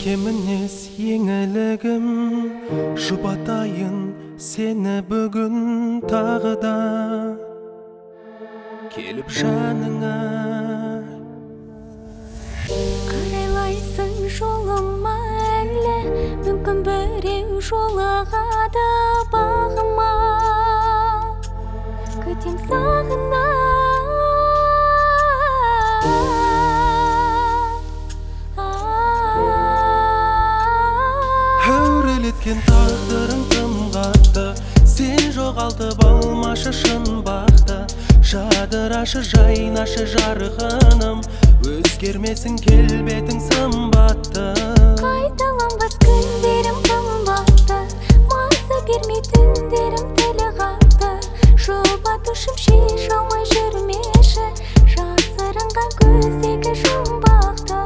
Кемінес еңілігім, жұбатайын сені бүгін тағы да келіп жаныңа. Қарайлайсың жолыма әлі, мүмкін біреу жолығады бағыма. Күтем сағына Әурелеткен тағдырың тым қатты, сен жоғалтып алмашы шын бақты. Жадырашы жайнашы жарқыным, өзгермесін келбетің сымбатты. Қайталанбас күндерім қымбатты, маза бермей түндерім тілі қатты. Жұбатушым шеш алмай жүрмеші, жасырынған көздегі жұмбақты.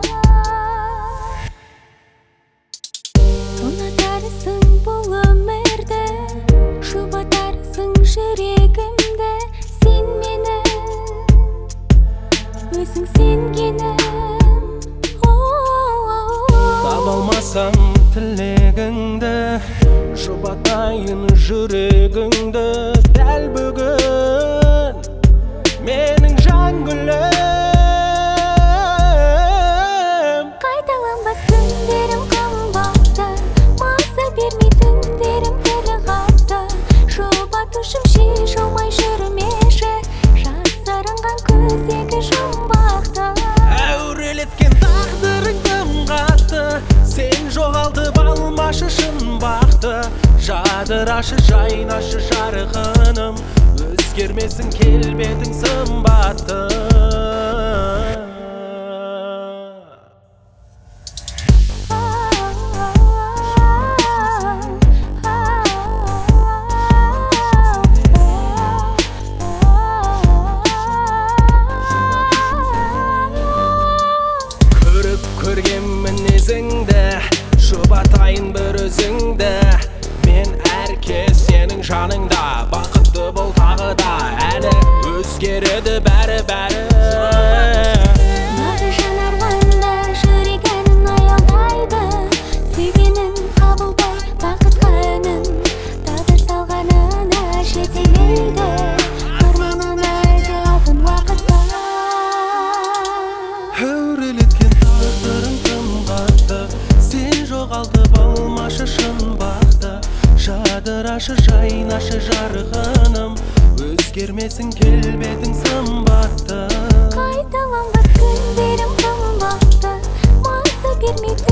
Ұнатарсың бұл өмірді, жұбатарсың жүрегімді. Сен менің өзің сенгенім. Таба алмасам тілегіңді, жұбатайын жүрегіңді. Дәл бүгін менің жан гүлім. Қайталанбас күндерім қымбатты, маза бермей түндерім тілі қатты. Жұбатушым шеш алмай жүрмеші, жасырынған көздегі жұмбақты. Әурелеткен тағдырың тым қатты, сен жоғалтып алмашы шын бақты. Жадырашы жайнашы жарқыным, өзгермесін келбетің сымбатты. Көрген мінезіңді, жұбатайын бір өзіңді. Мен әркез сенің жаныңда, бақытты бол тағы да. Әлі өзгереді бәрі-бәрі. Бағы жанарғанда жүрегін аялдайды, сүйгенін қабылдай бақытқа үнін. Тағдыр салғанына жетелейді, арманын әлде алтын уақытта. Әурелеткен тағдырың тым қатты, сен жоғалтып алмашы шын бақты. Жадырашы жайнашы жарқыным, өзгермесін келбетің сымбатты. Қайталанбас күндерім қымбатты, маза бермей